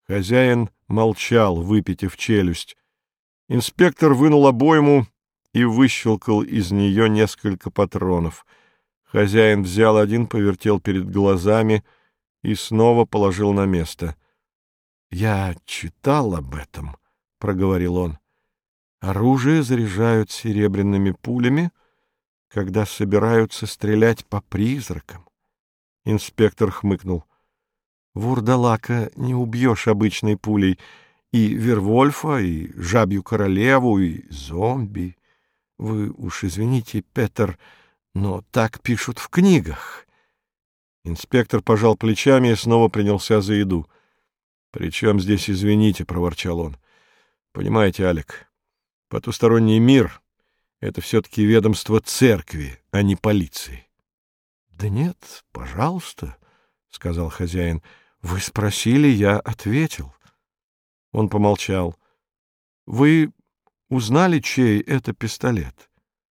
Хозяин молчал, выпитив челюсть. Инспектор вынул обойму и выщелкал из нее несколько патронов. Хозяин взял один, повертел перед глазами и снова положил на место. — Я читал об этом, — проговорил он. — Оружие заряжают серебряными пулями, когда собираются стрелять по призракам. Инспектор хмыкнул. — Вурдалака не убьешь обычной пулей, и Вервольфа, и Жабью королеву, и зомби. Вы уж извините, Петер, но так пишут в книгах. Инспектор пожал плечами и снова принялся за еду. — Причем здесь извините, — проворчал он. — Понимаете, Алек, потусторонний мир — это все-таки ведомство церкви, а не полиции. — Да нет, пожалуйста, — сказал хозяин. — Вы спросили, я ответил. Он помолчал. — Вы узнали, чей это пистолет?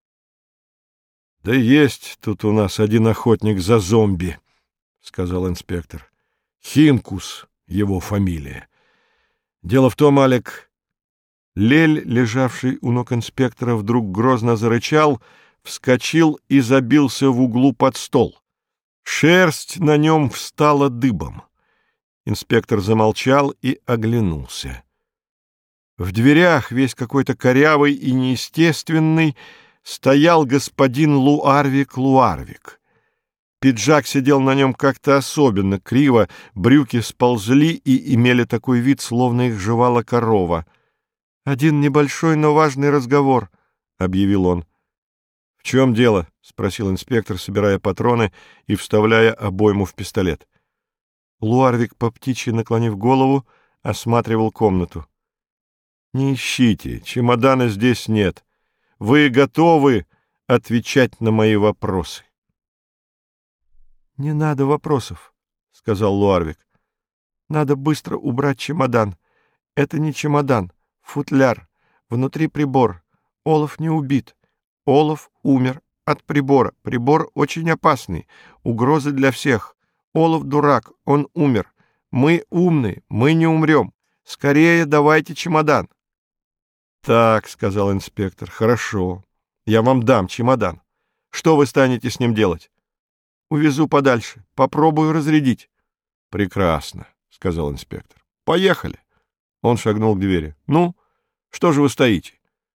— Да есть тут у нас один охотник за зомби, — сказал инспектор. — Хинкус его фамилия. Дело в том, Алек, Лель, лежавший у ног инспектора, вдруг грозно зарычал, вскочил и забился в углу под стол. Шерсть на нем встала дыбом. Инспектор замолчал и оглянулся. В дверях, весь какой-то корявый и неестественный, стоял господин Луарвик. Пиджак сидел на нем как-то особенно криво, брюки сползли и имели такой вид, словно их жевала корова. — Один небольшой, но важный разговор, — объявил он. — В чем дело? — спросил инспектор, собирая патроны и вставляя обойму в пистолет. Луарвик, по птичьи наклонив голову, осматривал комнату. — Не ищите, чемодана здесь нет. Вы готовы отвечать на мои вопросы? — Не надо вопросов, — сказал Луарвик. — Надо быстро убрать чемодан. Это не чемодан, футляр. Внутри прибор. Олаф не убит. Олаф умер от прибора. Прибор очень опасный. Угроза для всех. Олаф дурак, он умер. Мы умные, мы не умрем. Скорее давайте чемодан. — Так, — сказал инспектор, — хорошо. Я вам дам чемодан. Что вы станете с ним делать? — Увезу подальше. Попробую разрядить. — Прекрасно, — сказал инспектор. — Поехали. Он шагнул к двери. — Ну, что же вы стоите?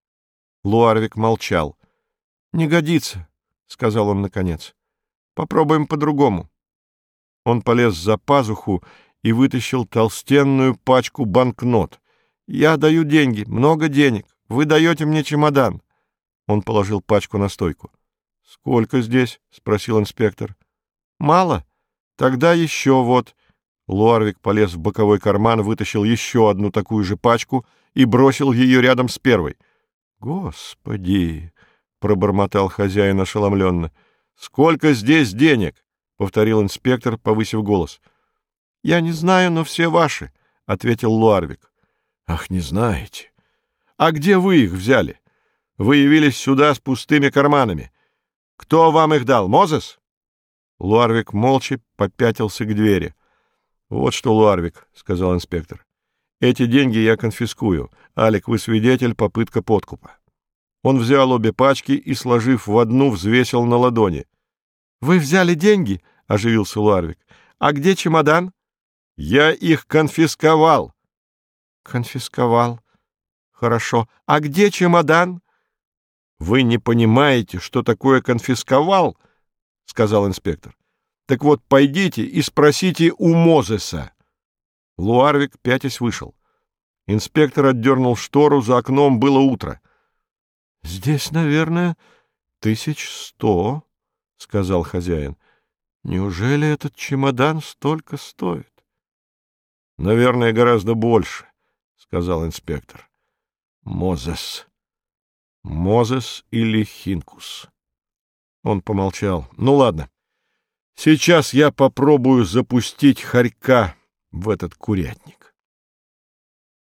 Луарвик молчал. — Не годится, — сказал он наконец. — Попробуем по-другому. Он полез за пазуху и вытащил толстенную пачку банкнот. — Я даю деньги, много денег. Вы даете мне чемодан. Он положил пачку на стойку. — Сколько здесь? — спросил инспектор. — Мало? Тогда еще вот. Луарвик полез в боковой карман, вытащил еще одну такую же пачку и бросил ее рядом с первой. — Господи! — пробормотал хозяин ошеломленно. — Сколько здесь денег? — повторил инспектор, повысив голос. — Я не знаю, но все ваши, — ответил Луарвик. — Ах, не знаете. А где вы их взяли? Вы явились сюда с пустыми карманами. Кто вам их дал, Мозес? Луарвик молча попятился к двери. — Вот что, Луарвик, — сказал инспектор, — эти деньги я конфискую. Алек, вы свидетель, попытка подкупа. Он взял обе пачки и, сложив в одну, взвесил на ладони. — Вы взяли деньги? — оживился Луарвик. — А где чемодан? — Я их конфисковал. — Конфисковал. Хорошо. А где чемодан? — Вы не понимаете, что такое конфисковал? — сказал инспектор. — Так вот, пойдите и спросите у Мозеса. Луарвик, пятясь, вышел. Инспектор отдернул штору, за окном было утро. — Здесь, наверное, 1100, — сказал хозяин. — Неужели этот чемодан столько стоит? — Наверное, гораздо больше, — сказал инспектор. — Мозес. Мозес или Хинкус. Он помолчал. — Ну, ладно. Сейчас я попробую запустить хорька в этот курятник.